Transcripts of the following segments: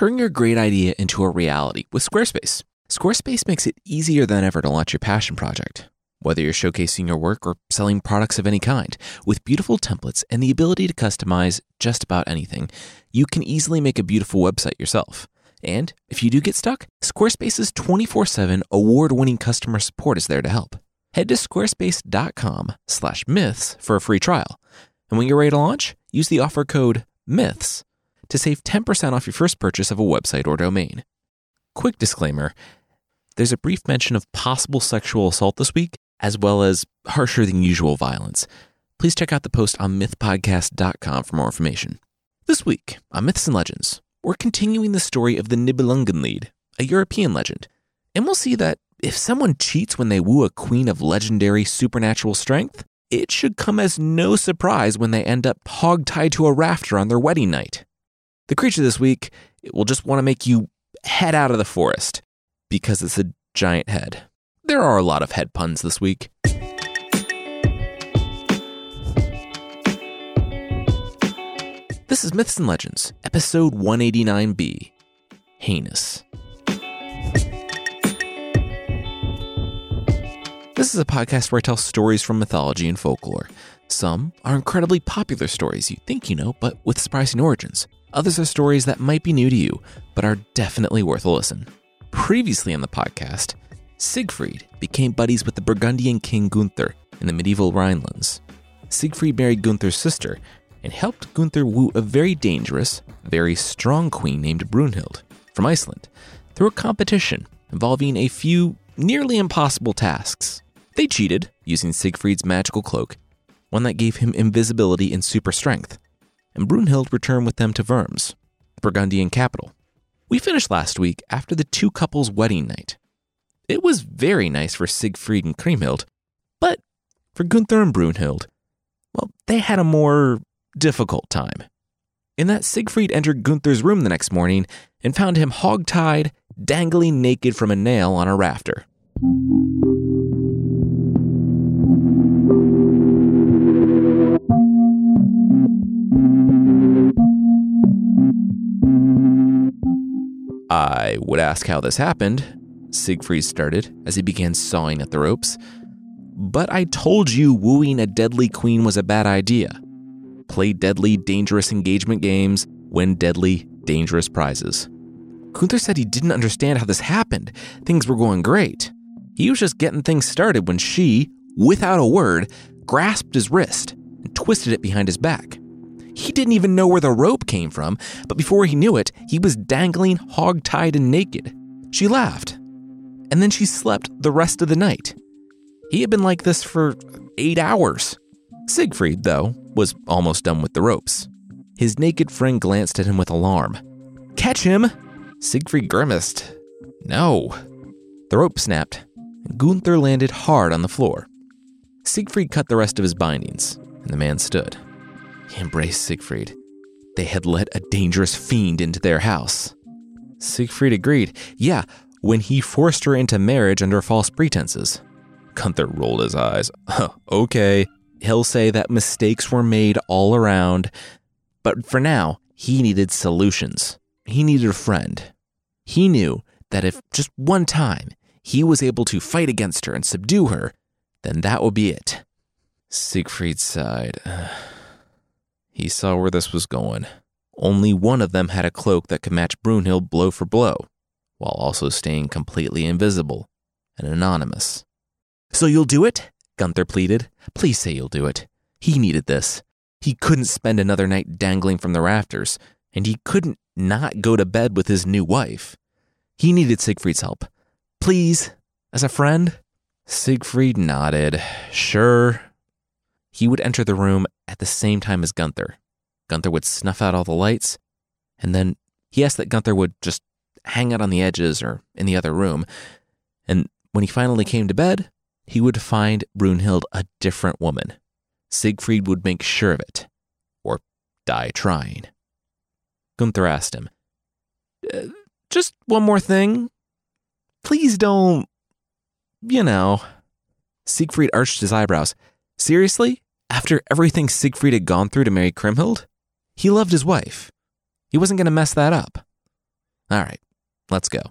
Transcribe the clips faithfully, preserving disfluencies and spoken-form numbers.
Turn your great idea into a reality with Squarespace. Squarespace makes it easier than ever to launch your passion project. Whether you're showcasing your work or selling products of any kind, with beautiful templates and the ability to customize just about anything, you can easily make a beautiful website yourself. And if you do get stuck, Squarespace's twenty-four seven award-winning customer support is there to help. Head to squarespace.com slash myths for a free trial. And when you're ready to launch, use the offer code MYTHS to save ten percent off your first purchase of a website or domain. Quick disclaimer, there's a brief mention of possible sexual assault this week, as well as harsher than usual violence. Please check out the post on myth podcast dot com for more information. This week on Myths and Legends, we're continuing the story of the Nibelungenlied, a European legend. And we'll see that if someone cheats when they woo a queen of legendary supernatural strength, it should come as no surprise when they end up hog-tied to a rafter on their wedding night. The creature this week, it will just want to make you head out of the forest because it's a giant head. There are a lot of head puns this week. This is Myths and Legends, episode one eighty-nine B, Heinous. This is a podcast where I tell stories from mythology and folklore. Some are incredibly popular stories you think you know, but with surprising origins. Others are stories that might be new to you, but are definitely worth a listen. Previously on the podcast, Siegfried became buddies with the Burgundian king Gunther in the medieval Rhinelands. Siegfried married Gunther's sister and helped Gunther woo a very dangerous, very strong queen named Brunhild from Iceland through a competition involving a few nearly impossible tasks. They cheated using Siegfried's magical cloak, one that gave him invisibility and super strength, and Brunhild returned with them to Worms, the Burgundian capital. We finished last week after the two couples' wedding night. It was very nice for Siegfried and Kriemhild, but for Gunther and Brunhild, well, they had a more difficult time. In that Siegfried entered Gunther's room the next morning and found him hog-tied, dangling naked from a nail on a rafter. I would ask how this happened, Siegfried started as he began sawing at the ropes. But I told you wooing a deadly queen was a bad idea. Play deadly, dangerous engagement games, win deadly, dangerous prizes. Gunther said he didn't understand how this happened. Things were going great. He was just getting things started when she, without a word, grasped his wrist and twisted it behind his back. He didn't even know where the rope came from, but before he knew it, he was dangling, hog-tied and naked. She laughed, and then she slept the rest of the night. He had been like this for eight hours. Siegfried, though, was almost done with the ropes. His naked friend glanced at him with alarm. "Catch him!" Siegfried grimaced. "No." The rope snapped, and Gunther landed hard on the floor. Siegfried cut the rest of his bindings, and the man stood. He embraced Siegfried. They had let a dangerous fiend into their house. Siegfried agreed. Yeah, when he forced her into marriage under false pretenses. Gunther rolled his eyes. Okay, he'll say that mistakes were made all around. But for now, he needed solutions. He needed a friend. He knew that if just one time he was able to fight against her and subdue her, then that would be it. Siegfried sighed. He saw where this was going. Only one of them had a cloak that could match Brunhild blow for blow, while also staying completely invisible and anonymous. "So you'll do it?" Gunther pleaded. "Please say you'll do it." He needed this. He couldn't spend another night dangling from the rafters, and he couldn't not go to bed with his new wife. He needed Siegfried's help. "Please, as a friend?" Siegfried nodded. Sure. He would enter the room at the same time as Gunther. Gunther would snuff out all the lights, and then he asked that Gunther would just hang out on the edges or in the other room. And when he finally came to bed, he would find Brunhild a different woman. Siegfried would make sure of it, or die trying. Gunther asked him, uh, just one more thing. Please don't, you know. Siegfried arched his eyebrows. Seriously? After everything Siegfried had gone through to marry Kriemhild? He loved his wife. He wasn't going to mess that up. All right, let's go.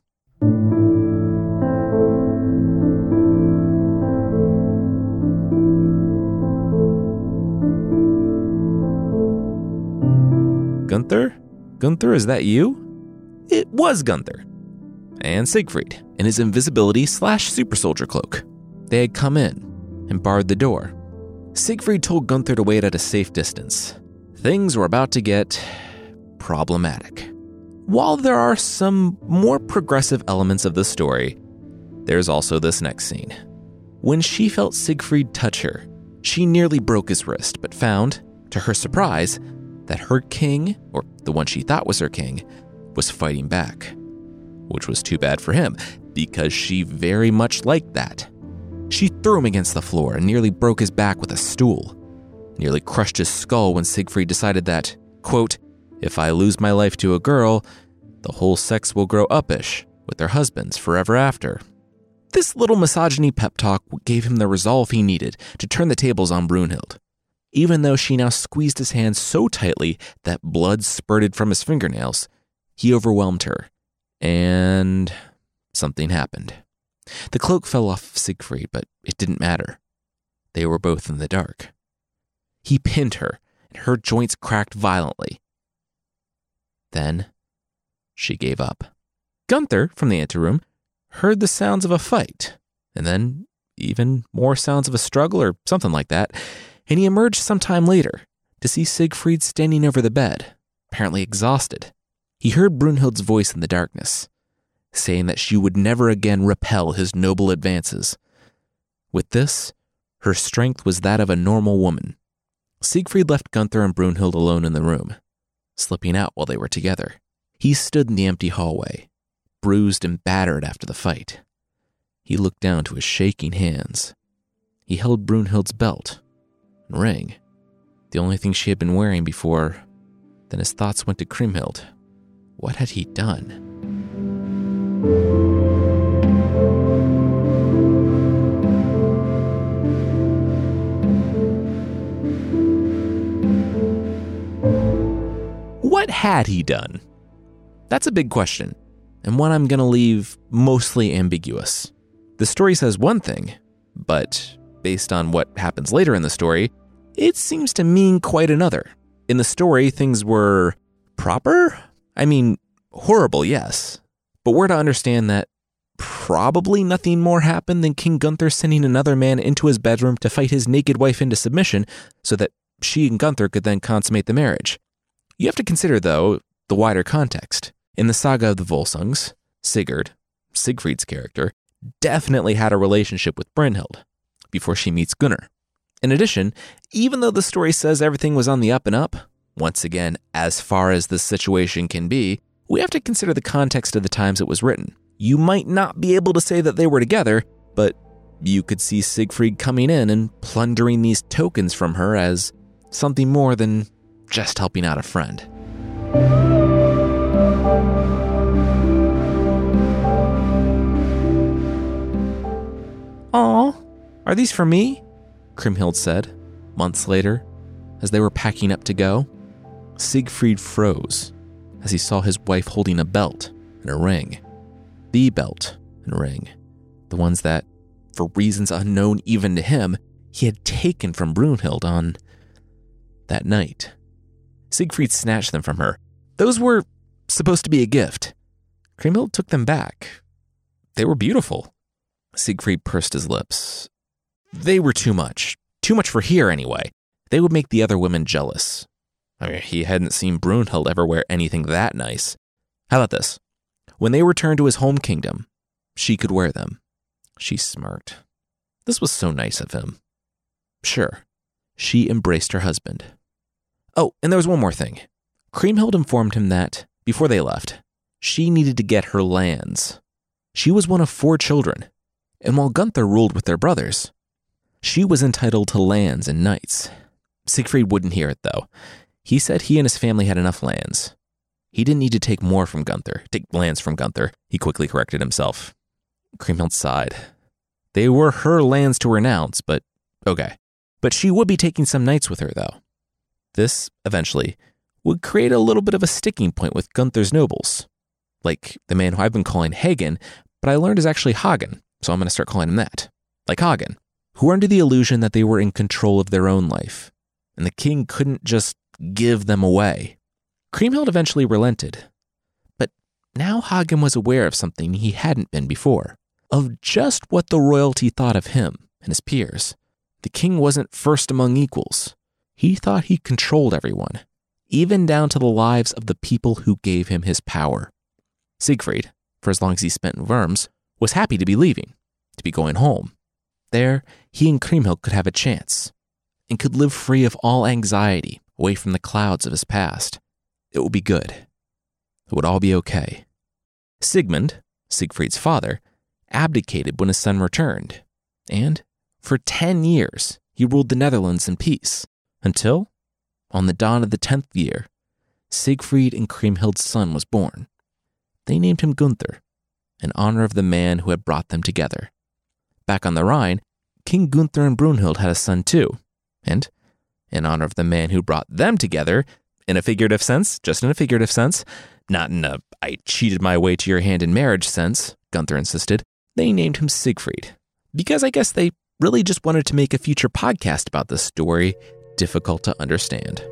Gunther? Gunther, is that you? It was Gunther. And Siegfried, in his invisibility slash super soldier cloak. They had come in and barred the door. Siegfried told Gunther to wait at a safe distance. Things were about to get problematic. While there are some more progressive elements of the story, there's also this next scene. When she felt Siegfried touch her, she nearly broke his wrist, but found, to her surprise, that her king, or the one she thought was her king, was fighting back. Which was too bad for him, because she very much liked that. She threw him against the floor and nearly broke his back with a stool. Nearly crushed his skull when Siegfried decided that, quote, if I lose my life to a girl, the whole sex will grow uppish with their husbands forever after. This little misogyny pep talk gave him the resolve he needed to turn the tables on Brunhild. Even though she now squeezed his hand so tightly that blood spurted from his fingernails, he overwhelmed her, and something happened. The cloak fell off Siegfried, but it didn't matter. They were both in the dark. He pinned her, and her joints cracked violently. Then, she gave up. Gunther, from the anteroom, heard the sounds of a fight, and then even more sounds of a struggle or something like that, and he emerged sometime later to see Siegfried standing over the bed, apparently exhausted. He heard Brunhild's voice in the darkness, saying that she would never again repel his noble advances. With this, her strength was that of a normal woman. Siegfried left Gunther and Brunhild alone in the room, slipping out while they were together. He stood in the empty hallway, bruised and battered after the fight. He looked down to his shaking hands. He held Brunhild's belt and ring, the only thing she had been wearing before. Then his thoughts went to Kriemhild. What had he done? What had he done? That's a big question, and one I'm going to leave mostly ambiguous. The story says one thing, but based on what happens later in the story, it seems to mean quite another. In the story, things were proper? I mean, horrible, yes. But we're to understand that probably nothing more happened than King Gunther sending another man into his bedroom to fight his naked wife into submission so that she and Gunther could then consummate the marriage. You have to consider, though, the wider context. In the saga of the Volsungs, Sigurd, Siegfried's character, definitely had a relationship with Brunhild before she meets Gunnar. In addition, even though the story says everything was on the up and up, once again, as far as this situation can be, we have to consider the context of the times it was written. You might not be able to say that they were together, but you could see Siegfried coming in and plundering these tokens from her as something more than just helping out a friend. Aw, are these for me? Kriemhild said, months later, as they were packing up to go. Siegfried froze as he saw his wife holding a belt and a ring. The belt and ring. The ones that, for reasons unknown even to him, he had taken from Brunhild on that night. Siegfried snatched them from her. Those were supposed to be a gift. Kriemhild took them back. They were beautiful. Siegfried pursed his lips. They were too much. Too much for here, anyway. They would make the other women jealous. I mean, he hadn't seen Brunhild ever wear anything that nice. How about this? When they returned to his home kingdom, she could wear them. She smirked. This was so nice of him. Sure, she embraced her husband. Oh, and there was one more thing. Kriemhild informed him that, before they left, she needed to get her lands. She was one of four children, and while Gunther ruled with their brothers, she was entitled to lands and knights. Siegfried wouldn't hear it, though. He said he and his family had enough lands. He didn't need to take more from Gunther, take lands from Gunther. He quickly corrected himself. Kriemhild sighed. They were her lands to renounce, but okay. But she would be taking some knights with her, though. This, eventually, would create a little bit of a sticking point with Gunther's nobles. like the man who I've been calling Hagen, but I learned is actually Hagen, so I'm going to start calling him that, like Hagen, who were under the illusion that they were in control of their own life, and the king couldn't just give them away. Kriemhild eventually relented, but now Hagen was aware of something he hadn't been before, of just what the royalty thought of him and his peers. The king wasn't first among equals. He thought he controlled everyone, even down to the lives of the people who gave him his power. Siegfried, for as long as he spent in Worms, was happy to be leaving, to be going home. There, he and Kriemhild could have a chance, and could live free of all anxiety, away from the clouds of his past. It would be good. It would all be okay. Sigmund, Siegfried's father, abdicated when his son returned, and for ten years he ruled the Netherlands in peace, until, on the dawn of the tenth year, Siegfried and Kriemhild's son was born. They named him Gunther, in honor of the man who had brought them together. Back on the Rhine, King Gunther and Brunhild had a son too, and, in honor of the man who brought them together, in a figurative sense, just in a figurative sense, not in a I cheated my way to your hand in marriage sense, Gunther insisted, they named him Siegfried, because I guess they really just wanted to make a future podcast about this story difficult to understand.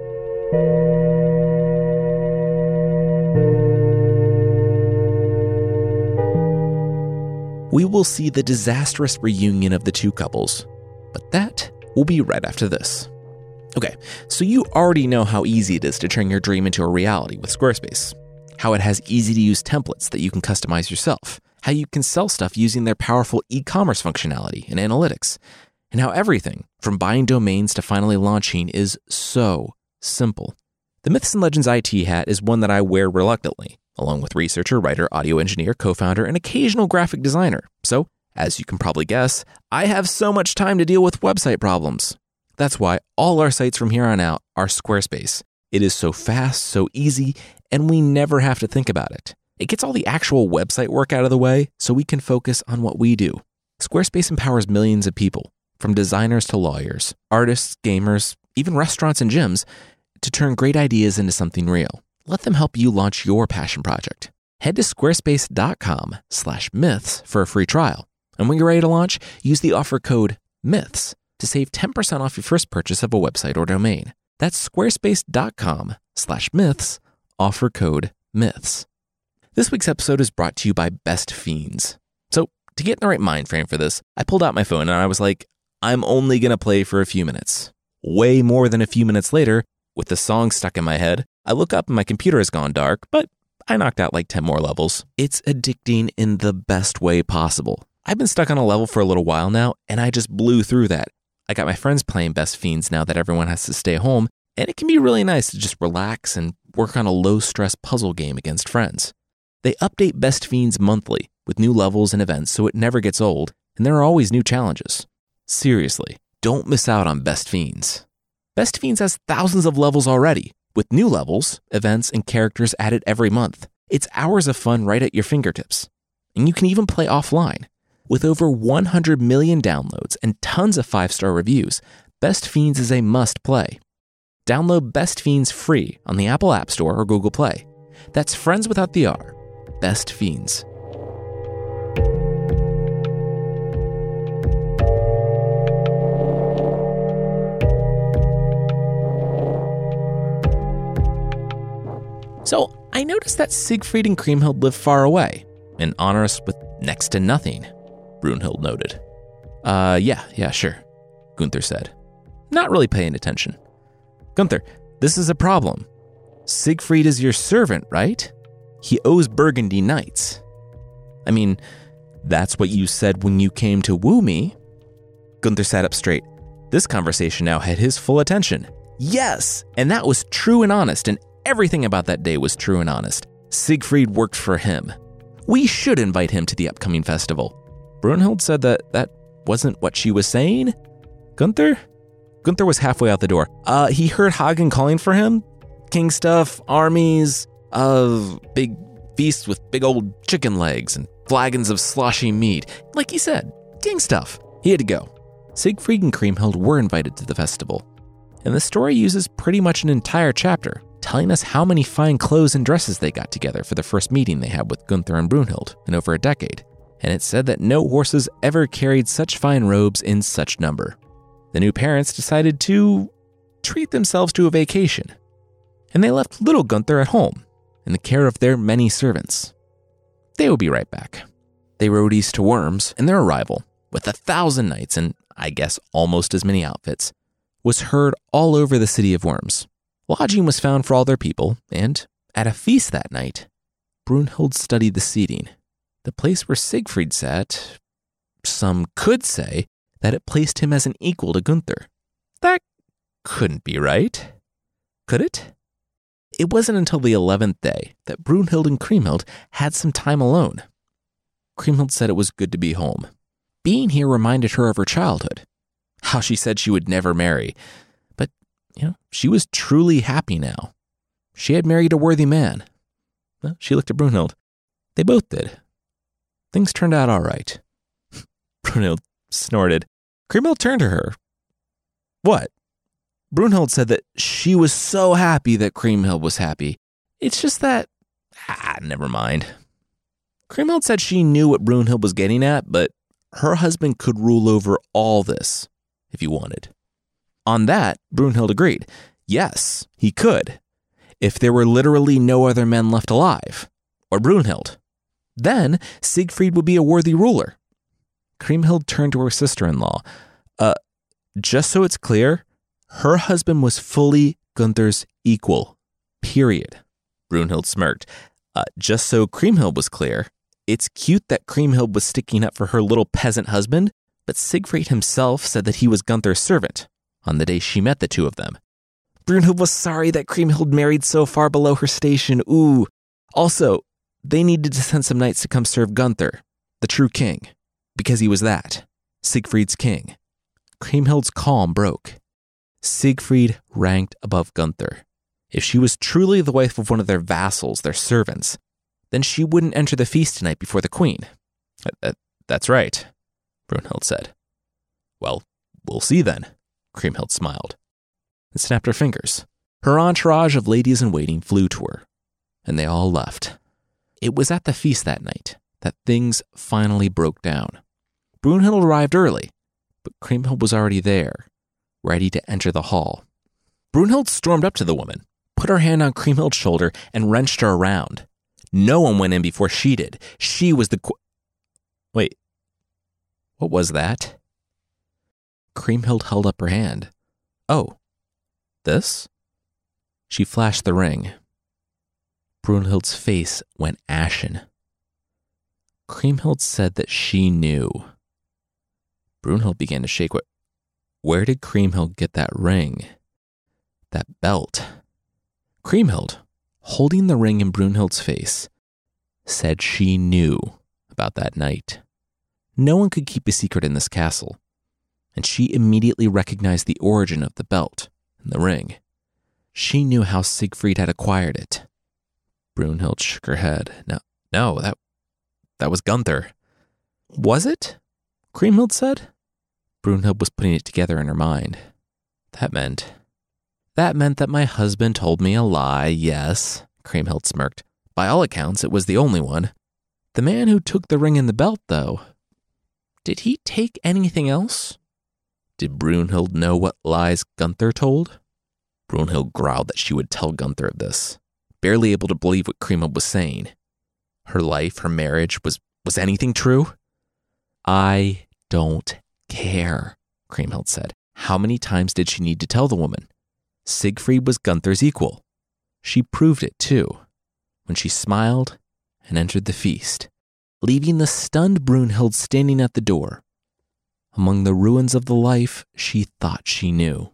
We will see the disastrous reunion of the two couples, but that will be right after this. Okay, so you already know how easy it is to turn your dream into a reality with Squarespace, how it has easy-to-use templates that you can customize yourself, how you can sell stuff using their powerful e-commerce functionality and analytics, and how everything, from buying domains to finally launching, is so simple. The Myths and Legends I T hat is one that I wear reluctantly, along with researcher, writer, audio engineer, co-founder, and occasional graphic designer. So, as you can probably guess, I have so much time to deal with website problems. That's why all our sites from here on out are Squarespace. It is so fast, so easy, and we never have to think about it. It gets all the actual website work out of the way so we can focus on what we do. Squarespace empowers millions of people, from designers to lawyers, artists, gamers, even restaurants and gyms, to turn great ideas into something real. Let them help you launch your passion project. Head to squarespace.com slash myths for a free trial. And when you're ready to launch, use the offer code MYTHS to save ten percent off your first purchase of a website or domain. That's squarespace.com slash myths, offer code MYTHS. This week's episode is brought to you by Best Fiends. So, to get in the right mind frame for this, I pulled out my phone and I was like, I'm only going to play for a few minutes. Way more than a few minutes later, with the song stuck in my head, I look up and my computer has gone dark, but I knocked out like ten more levels. It's addicting in the best way possible. I've been stuck on a level for a little while now, and I just blew through that. I got my friends playing Best Fiends now that everyone has to stay home, and it can be really nice to just relax and work on a low-stress puzzle game against friends. They update Best Fiends monthly with new levels and events so it never gets old, and there are always new challenges. Seriously, don't miss out on Best Fiends. Best Fiends has thousands of levels already, with new levels, events, and characters added every month. It's hours of fun right at your fingertips. And you can even play offline. With over one hundred million downloads and tons of five-star reviews, Best Fiends is a must-play. Download Best Fiends free on the Apple App Store or Google Play. That's friends without the R. Best Fiends. So, I noticed that Siegfried and Kriemhild live far away and honor us with next to nothing, Brunhild noted. Uh, yeah, yeah, sure, Gunther said, not really paying attention. Gunther, this is a problem. Siegfried is your servant, right? He owes Burgundy knights. I mean, that's what you said when you came to woo me. Gunther sat up straight. This conversation now had his full attention. Yes, and that was true and honest, and everything about that day was true and honest. Siegfried worked for him. We should invite him to the upcoming festival. Brunhild said that that wasn't what she was saying. Gunther? Gunther was halfway out the door. Uh, he heard Hagen calling for him. King stuff, armies, uh, big feasts with big old chicken legs and flagons of sloshy meat. Like he said, king stuff. He had to go. Siegfried and Kriemhild were invited to the festival. And the story uses pretty much an entire chapter telling us how many fine clothes and dresses they got together for the first meeting they had with Gunther and Brunhild in over a decade, and it said that no horses ever carried such fine robes in such number. The new parents decided to treat themselves to a vacation, and they left little Gunther at home in the care of their many servants. They will be right back. They rode east to Worms, and their arrival, with a thousand knights and I guess almost as many outfits, was heard all over the city of Worms. Lodging was found for all their people, and at a feast that night, Brunhild studied the seating. The place where Siegfried sat, some could say that it placed him as an equal to Gunther. That couldn't be right, could it? It wasn't until the eleventh day that Brunhild and Kriemhild had some time alone. Kriemhild said it was good to be home. Being here reminded her of her childhood, how she said she would never marry. But, you know, she was truly happy now. She had married a worthy man. Well, she looked at Brunhild. They both did. Things turned out all right. Brunhild snorted. Kriemhild turned to her. What? Brunhild said that she was so happy that Kriemhild was happy. It's just that... Ah, never mind. Kriemhild said she knew what Brunhild was getting at, but her husband could rule over all this if he wanted. On that, Brunhild agreed. Yes, he could, if there were literally no other men left alive, or Brunhild. Then Siegfried would be a worthy ruler. Kriemhild turned to her sister-in-law. Uh, just so it's clear, her husband was fully Gunther's equal, period. Brunhild smirked. Uh, just so Kriemhild was clear, it's cute that Kriemhild was sticking up for her little peasant husband, but Siegfried himself said that he was Gunther's servant on the day she met the two of them. Brunhild was sorry that Kriemhild married so far below her station. Ooh. Also, they needed to send some knights to come serve Gunther, the true king, because he was that, Siegfried's king. Kriemhild's calm broke. Siegfried ranked above Gunther. If she was truly the wife of one of their vassals, their servants, then she wouldn't enter the feast tonight before the queen. That, that's right, Brunhild said. Well, we'll see then, Kriemhild smiled and snapped her fingers. Her entourage of ladies-in-waiting flew to her, and they all left. It was at the feast that night that things finally broke down. Brunhild arrived early, but Kriemhild was already there, ready to enter the hall. Brunhild stormed up to the woman, put her hand on Kriemhild's shoulder, and wrenched her around. No one went in before she did. She was the qu- Wait, what was that? Kriemhild held up her hand. Oh, this? She flashed the ring. Brunhild's face went ashen. Kriemhild said that she knew. Brunhild began to shake. What? Where did Kriemhild get that ring? That belt? Kriemhild, holding the ring in Brunhild's face, said she knew about that night. No one could keep a secret in this castle, and she immediately recognized the origin of the belt and the ring. She knew how Siegfried had acquired it. Brunhild shook her head. No, no, that that was Gunther. Was it? Kriemhild said. Brunhild was putting it together in her mind. That meant... That meant that my husband told me a lie, yes, Kriemhild smirked. By all accounts, it was the only one. The man who took the ring and the belt, though, did he take anything else? Did Brunhild know what lies Gunther told? Brunhild growled that she would tell Gunther of this, barely able to believe what Kriemhild was saying. Her life, her marriage, was, was anything true? I don't care, Kriemhild said. How many times did she need to tell the woman? Siegfried was Gunther's equal. She proved it, too, when she smiled and entered the feast, leaving the stunned Brunhild standing at the door, among the ruins of the life she thought she knew.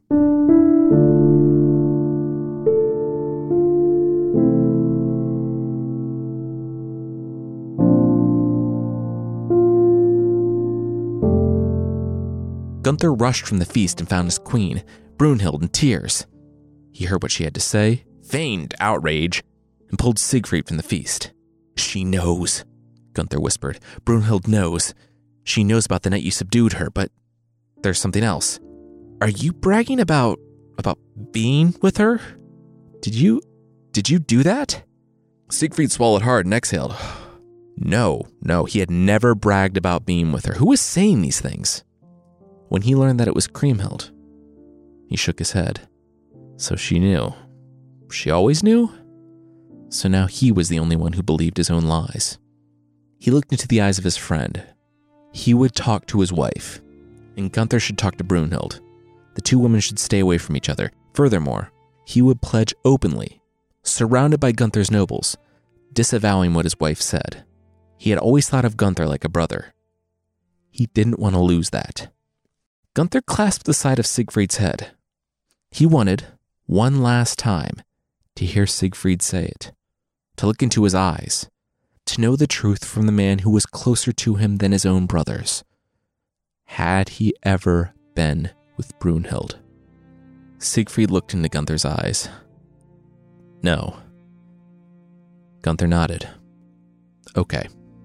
Gunther rushed from the feast and found his queen, Brunhild, in tears. He heard what she had to say, feigned outrage, and pulled Siegfried from the feast. She knows, Gunther whispered. Brunhild knows. She knows about the night you subdued her, but there's something else. Are you bragging about, about being with her? Did you, Did you do that?" Siegfried swallowed hard and exhaled. No, no, he had never bragged about being with her. Who was saying these things? When he learned that it was Kriemhild, he shook his head. So she knew. She always knew? So now he was the only one who believed his own lies. He looked into the eyes of his friend. He would talk to his wife, and Gunther should talk to Brunhild. The two women should stay away from each other. Furthermore, he would pledge openly, surrounded by Gunther's nobles, disavowing what his wife said. He had always thought of Gunther like a brother. He didn't want to lose that. Gunther clasped the side of Siegfried's head. He wanted, one last time, to hear Siegfried say it, to look into his eyes, to know the truth from the man who was closer to him than his own brothers. Had he ever been with Brunhild? Siegfried looked into Gunther's eyes. No. Gunther nodded. Okay.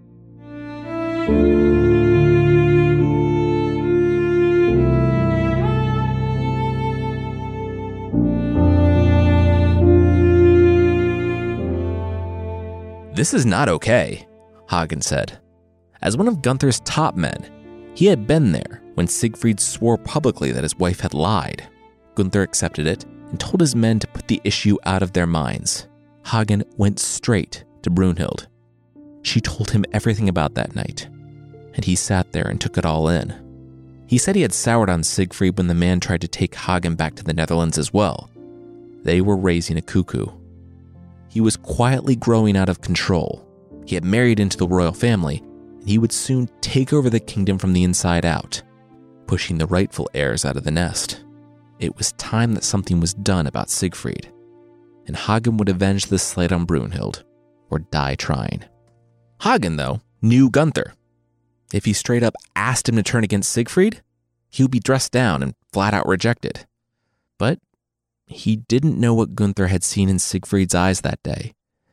This is not okay, Hagen said. As one of Gunther's top men, he had been there when Siegfried swore publicly that his wife had lied. Gunther accepted it and told his men to put the issue out of their minds. Hagen went straight to Brunhild. She told him everything about that night, and he sat there and took it all in. He said he had soured on Siegfried when the man tried to take Hagen back to the Netherlands as well. They were raising a cuckoo. He was quietly growing out of control. He had married into the royal family, and he would soon take over the kingdom from the inside out, pushing the rightful heirs out of the nest. It was time that something was done about Siegfried, and Hagen would avenge this slight on Brunhild, or die trying. Hagen, though, knew Gunther. If he straight up asked him to turn against Siegfried, he would be dressed down and flat out rejected. But he didn't know what Gunther had seen in Siegfried's eyes that day,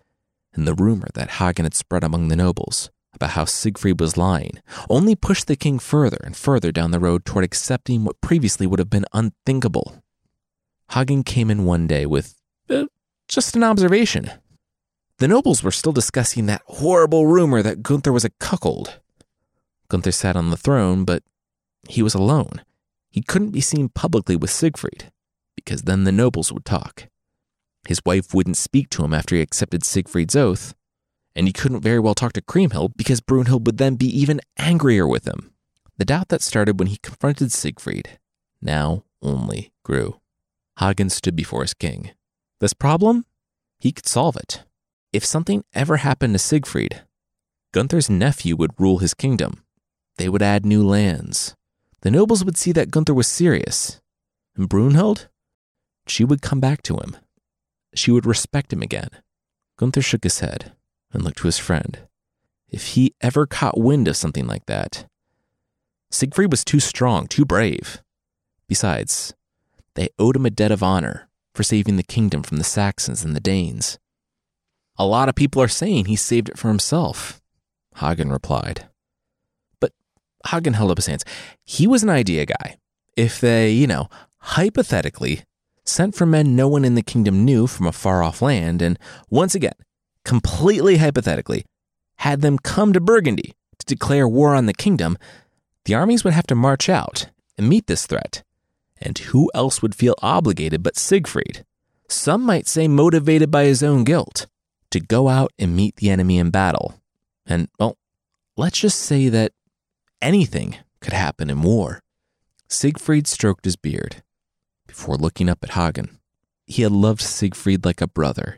and the rumor that Hagen had spread among the nobles about how Siegfried was lying only pushed the king further and further down the road toward accepting what previously would have been unthinkable. Hagen came in one day with uh, just an observation. The nobles were still discussing that horrible rumor that Gunther was a cuckold. Gunther sat on the throne, but he was alone. He couldn't be seen publicly with Siegfried, because then the nobles would talk. His wife wouldn't speak to him after he accepted Siegfried's oath, and he couldn't very well talk to Kriemhild because Brunhild would then be even angrier with him. The doubt that started when he confronted Siegfried now only grew. Hagen stood before his king. This problem? He could solve it. If something ever happened to Siegfried, Gunther's nephew would rule his kingdom. They would add new lands. The nobles would see that Gunther was serious. And Brunhild? She would come back to him. She would respect him again. Gunther shook his head and looked to his friend. If he ever caught wind of something like that, Siegfried was too strong, too brave. Besides, they owed him a debt of honor for saving the kingdom from the Saxons and the Danes. A lot of people are saying he saved it for himself, Hagen replied. But Hagen held up his hands. He was an idea guy. If they, you know, hypothetically sent for men no one in the kingdom knew from a far-off land, and once again, completely hypothetically, had them come to Burgundy to declare war on the kingdom, the armies would have to march out and meet this threat. And who else would feel obligated but Siegfried? Some might say motivated by his own guilt, to go out and meet the enemy in battle. And, well, let's just say that anything could happen in war. Siegfried stroked his beard before looking up at Hagen. He had loved Siegfried like a brother,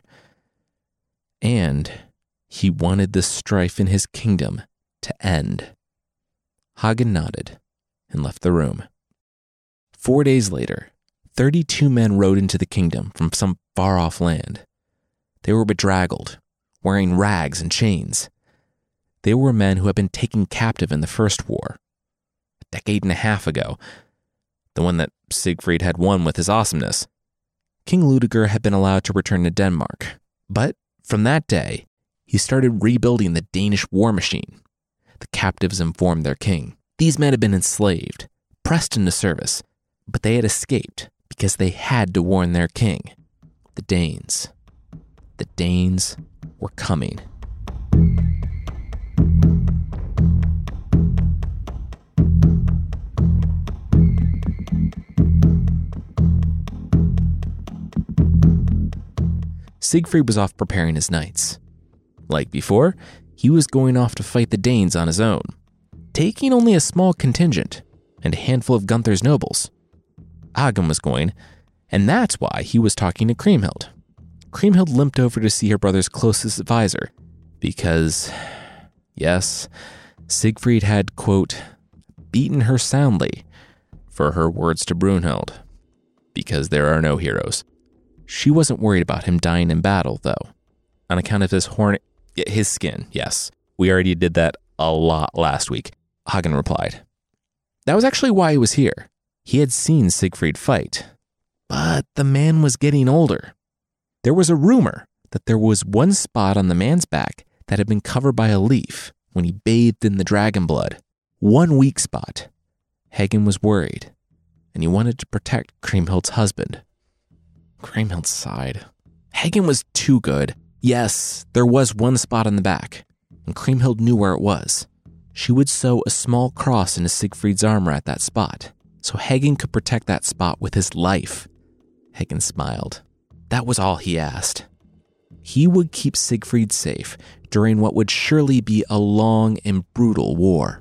and he wanted this strife in his kingdom to end. Hagen nodded and left the room. Four days later, thirty-two men rode into the kingdom from some far-off land. They were bedraggled, wearing rags and chains. They were men who had been taken captive in the First War, a decade and a half ago, the one that Siegfried had won with his awesomeness. King Ludeger had been allowed to return to Denmark, but from that day, he started rebuilding the Danish war machine. The captives informed their king. These men had been enslaved, pressed into service, but they had escaped because they had to warn their king, the Danes. The Danes were coming. Siegfried was off preparing his knights. Like before, he was going off to fight the Danes on his own, taking only a small contingent and a handful of Gunther's nobles. Hagen was going, and that's why he was talking to Kriemhild. Kriemhild limped over to see her brother's closest advisor, because, yes, Siegfried had, quote, beaten her soundly, for her words to Brunhild, because there are no heroes. She wasn't worried about him dying in battle, though, on account of his horn, his skin, yes. We already did that a lot last week, Hagen replied. That was actually why he was here. He had seen Siegfried fight, but the man was getting older. There was a rumor that there was one spot on the man's back that had been covered by a leaf when he bathed in the dragon blood. One weak spot. Hagen was worried, and he wanted to protect Kriemhild's husband. Kriemhild sighed. Hagen was too good. Yes, there was one spot on the back, and Kriemhild knew where it was. She would sew a small cross into Siegfried's armor at that spot, so Hagen could protect that spot with his life. Hagen smiled. That was all he asked. He would keep Siegfried safe during what would surely be a long and brutal war.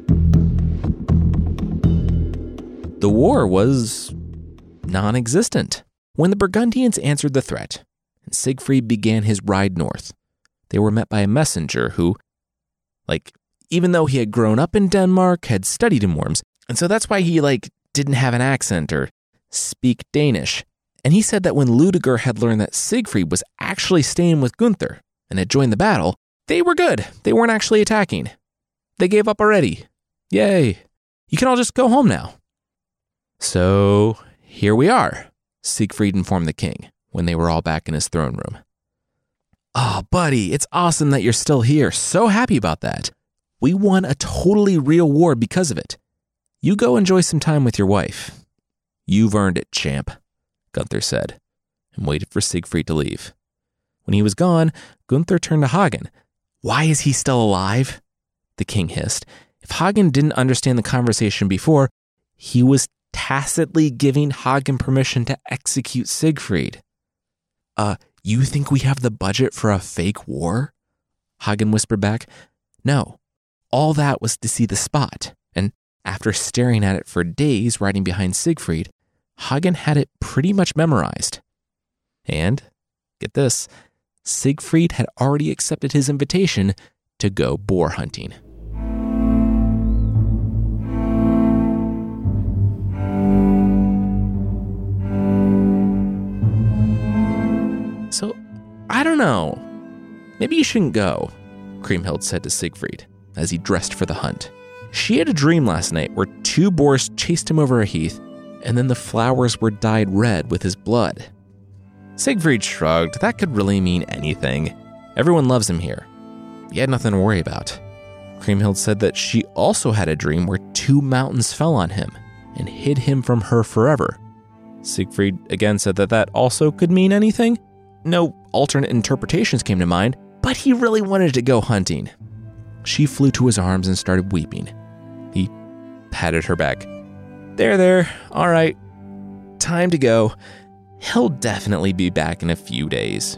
The war was non-existent. When the Burgundians answered the threat, and Siegfried began his ride north, they were met by a messenger who, like, even though he had grown up in Denmark, had studied in Worms, and so that's why he, like, didn't have an accent or speak Danish. And he said that when Ludeger had learned that Siegfried was actually staying with Gunther and had joined the battle, they were good. They weren't actually attacking. They gave up already. Yay. You can all just go home now. So, here we are, Siegfried informed the king when they were all back in his throne room. Oh, buddy, it's awesome that you're still here. So happy about that. We won a totally real war because of it. You go enjoy some time with your wife. You've earned it, champ, Gunther said, and waited for Siegfried to leave. When he was gone, Gunther turned to Hagen. Why is he still alive? The king hissed. If Hagen didn't understand the conversation before, he was tacitly giving Hagen permission to execute Siegfried. Uh, you think we have the budget for a fake war? Hagen whispered back. No, all that was to see the spot, and after staring at it for days riding behind Siegfried, Hagen had it pretty much memorized. And, get this, Siegfried had already accepted his invitation to go boar hunting. So, I don't know. Maybe you shouldn't go, Kriemhild said to Siegfried as he dressed for the hunt. She had a dream last night where two boars chased him over a heath, and then the flowers were dyed red with his blood. Siegfried shrugged. That could really mean anything. Everyone loves him here. He had nothing to worry about. Kriemhild said that she also had a dream where two mountains fell on him and hid him from her forever. Siegfried again said that that also could mean anything. No alternate interpretations came to mind, but he really wanted to go hunting. She flew to his arms and started weeping. He patted her back. There, there, all right. Time to go. He'll definitely be back in a few days.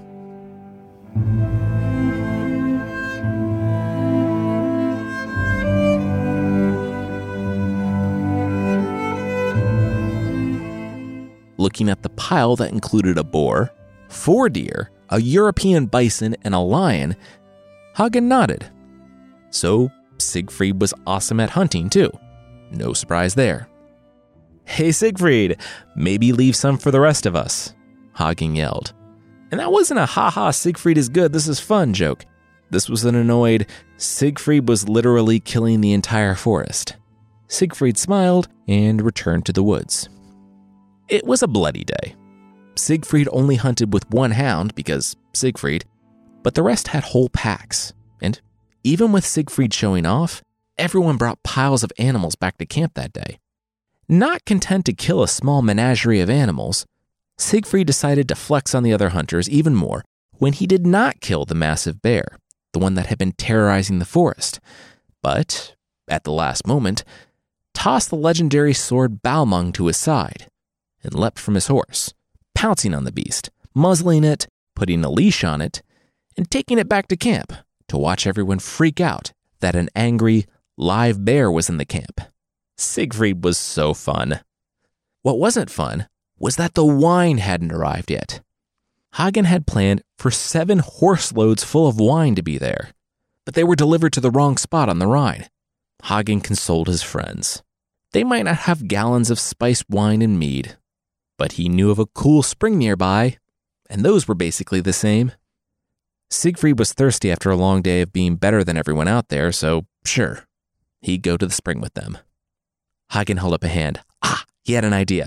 Looking at the pile that included a boar, four deer, a European bison, and a lion, Hagen nodded. So Siegfried was awesome at hunting too. No surprise there. Hey Siegfried, maybe leave some for the rest of us, Hagen yelled. And that wasn't a ha-ha Siegfried is good, this is fun joke. This was an annoyed, Siegfried was literally killing the entire forest. Siegfried smiled and returned to the woods. It was a bloody day. Siegfried only hunted with one hound because Siegfried, but the rest had whole packs. And even with Siegfried showing off, everyone brought piles of animals back to camp that day. Not content to kill a small menagerie of animals, Siegfried decided to flex on the other hunters even more when he did not kill the massive bear, the one that had been terrorizing the forest, but, at the last moment, tossed the legendary sword Balmung to his side and leapt from his horse, pouncing on the beast, muzzling it, putting a leash on it, and taking it back to camp to watch everyone freak out that an angry, live bear was in the camp. Siegfried was so fun. What wasn't fun was that the wine hadn't arrived yet. Hagen had planned for seven horse loads full of wine to be there, but they were delivered to the wrong spot on the Rhine. Hagen consoled his friends. They might not have gallons of spiced wine and mead, but he knew of a cool spring nearby, and those were basically the same. Siegfried was thirsty after a long day of being better than everyone out there, so sure, he'd go to the spring with them. Hagen held up a hand. Ah, he had an idea.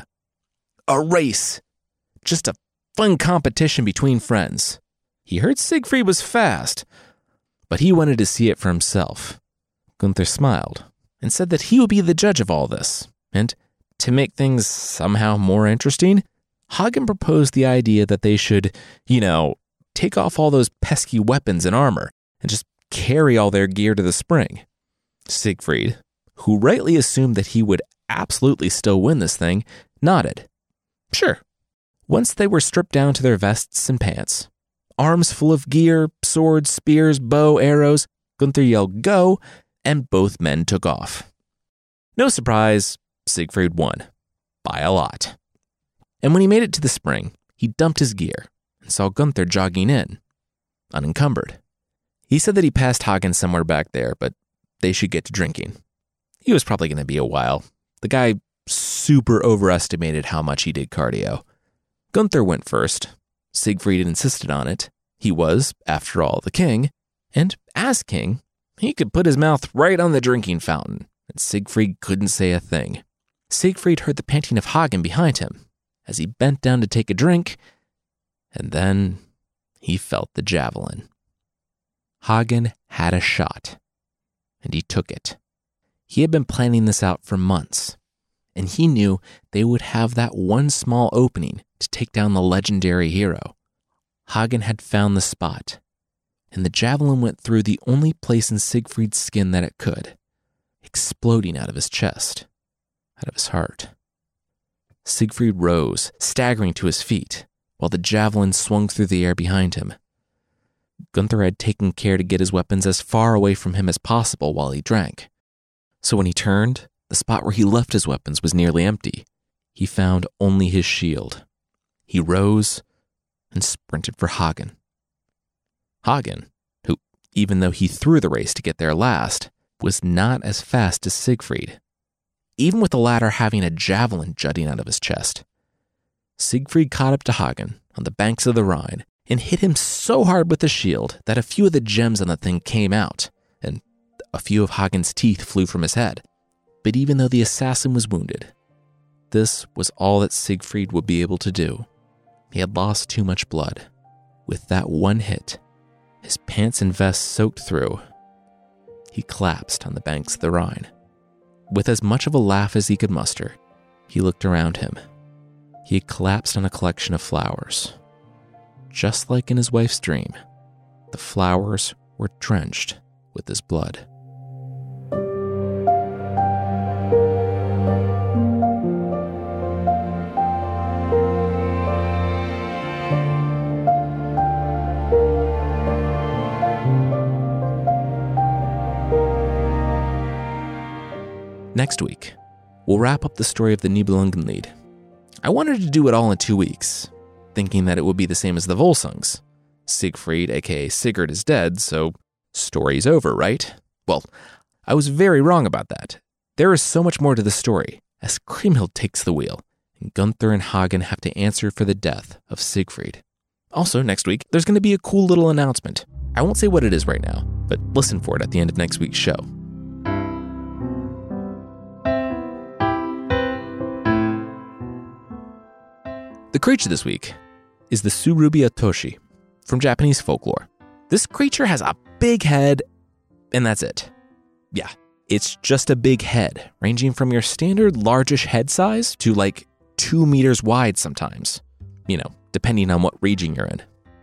A race. Just a fun competition between friends. He heard Siegfried was fast, but he wanted to see it for himself. Gunther smiled and said that he would be the judge of all this, and to make things somehow more interesting, Hagen proposed the idea that they should, you know, take off all those pesky weapons and armor and just carry all their gear to the spring. Siegfried, who rightly assumed that he would absolutely still win this thing, nodded. Sure. Once they were stripped down to their vests and pants, arms full of gear, swords, spears, bow, arrows, Gunther yelled go, and both men took off. No surprise, Siegfried won. By a lot. And when he made it to the spring, he dumped his gear and saw Gunther jogging in, unencumbered. He said that he passed Hagen somewhere back there, but they should get to drinking. He was probably going to be a while. The guy super overestimated how much he did cardio. Gunther went first. Siegfried insisted on it. He was, after all, the king, and as king, he could put his mouth right on the drinking fountain, and Siegfried couldn't say a thing. Siegfried heard the panting of Hagen behind him as he bent down to take a drink, and then he felt the javelin. Hagen had a shot, and he took it. He had been planning this out for months, and he knew they would have that one small opening to take down the legendary hero. Hagen had found the spot, and the javelin went through the only place in Siegfried's skin that it could, exploding out of his chest, out of his heart. Siegfried rose, staggering to his feet, while the javelin swung through the air behind him. Gunther had taken care to get his weapons as far away from him as possible while he drank. So when he turned, the spot where he left his weapons was nearly empty. He found only his shield. He rose and sprinted for Hagen. Hagen, who, even though he threw the race to get there last, was not as fast as Siegfried, even with the latter having a javelin jutting out of his chest. Siegfried caught up to Hagen on the banks of the Rhine and hit him so hard with the shield that a few of the gems on the thing came out, and a few of Hagen's teeth flew from his head. But even though the assassin was wounded, this was all that Siegfried would be able to do. He had lost too much blood. With that one hit, his pants and vest soaked through, he collapsed on the banks of the Rhine. With as much of a laugh as he could muster, he looked around him. He had collapsed on a collection of flowers. Just like in his wife's dream, the flowers were drenched with his blood. Next week, we'll wrap up the story of the Nibelungenlied. I wanted to do it all in two weeks, thinking that it would be the same as the Volsungs. Siegfried, aka Sigurd, is dead, so story's over, right? Well, I was very wrong about that. There is so much more to the story, as Kriemhild takes the wheel, and Gunther and Hagen have to answer for the death of Siegfried. Also, next week, there's going to be a cool little announcement. I won't say what it is right now, but listen for it at the end of next week's show. The creature this week is the Tsurubi Otoshi from Japanese folklore. This creature has a big head, and that's it. Yeah, it's just a big head, ranging from your standard largish head size to like two meters wide sometimes, you know, depending on what region you're in.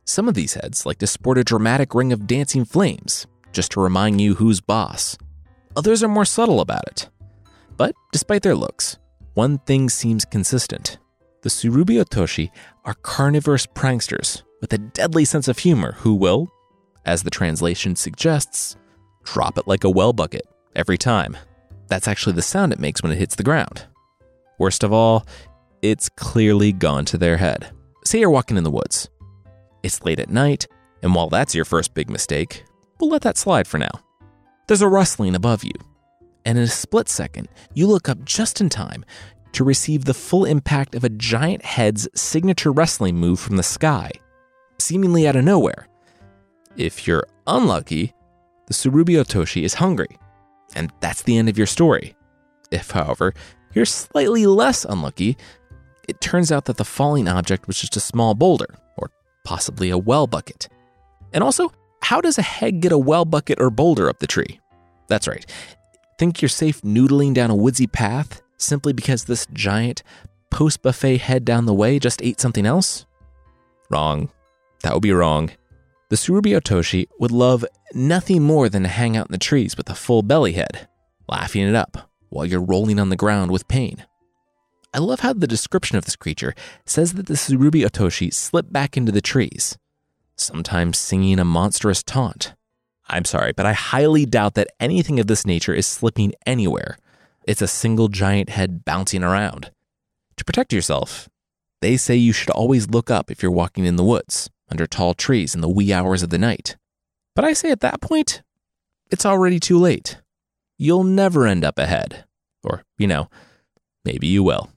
Some of these heads like to sport a dramatic ring of dancing flames, just to remind you who's boss. Others are more subtle about it. But despite their looks, one thing seems consistent. The Tsurubi Otoshi are carnivorous pranksters with a deadly sense of humor who will, as the translation suggests, drop it like a well bucket every time. That's actually the sound it makes when it hits the ground. Worst of all, it's clearly gone to their head. Say you're walking in the woods. It's late at night, and while that's your first big mistake, we'll let that slide for now. There's a rustling above you, and in a split second, you look up just in time to receive the full impact of a giant head's signature wrestling move from the sky, seemingly out of nowhere. If you're unlucky, the Tsurubi Otoshi is hungry, and that's the end of your story. If, however, you're slightly less unlucky, it turns out that the falling object was just a small boulder, or possibly a well bucket. And also, how does a head get a well bucket or boulder up the tree? That's right. Think you're safe noodling down a woodsy path simply because this giant post-buffet head down the way just ate something else? Wrong. That would be wrong. The Tsurubi Otoshi would love nothing more than to hang out in the trees with a full belly head, laughing it up while you're rolling on the ground with pain. I love how the description of this creature says that the Tsurubi Otoshi slip back into the trees, sometimes singing a monstrous taunt. I'm sorry, but I highly doubt that anything of this nature is slipping anywhere. It's a single giant head bouncing around. To protect yourself, they say you should always look up if you're walking in the woods, under tall trees in the wee hours of the night. But I say at that point, it's already too late. You'll never end up ahead. Or, you know, maybe you will.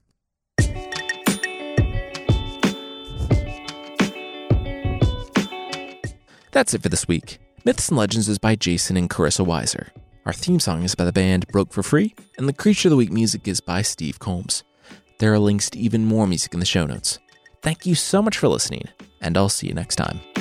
That's it for this week. Myths and Legends is by Jason and Carissa Weiser. Our theme song is by the band Broke for Free, and the Creature of the Week music is by Steve Combs. There are links to even more music in the show notes. Thank you so much for listening, and I'll see you next time.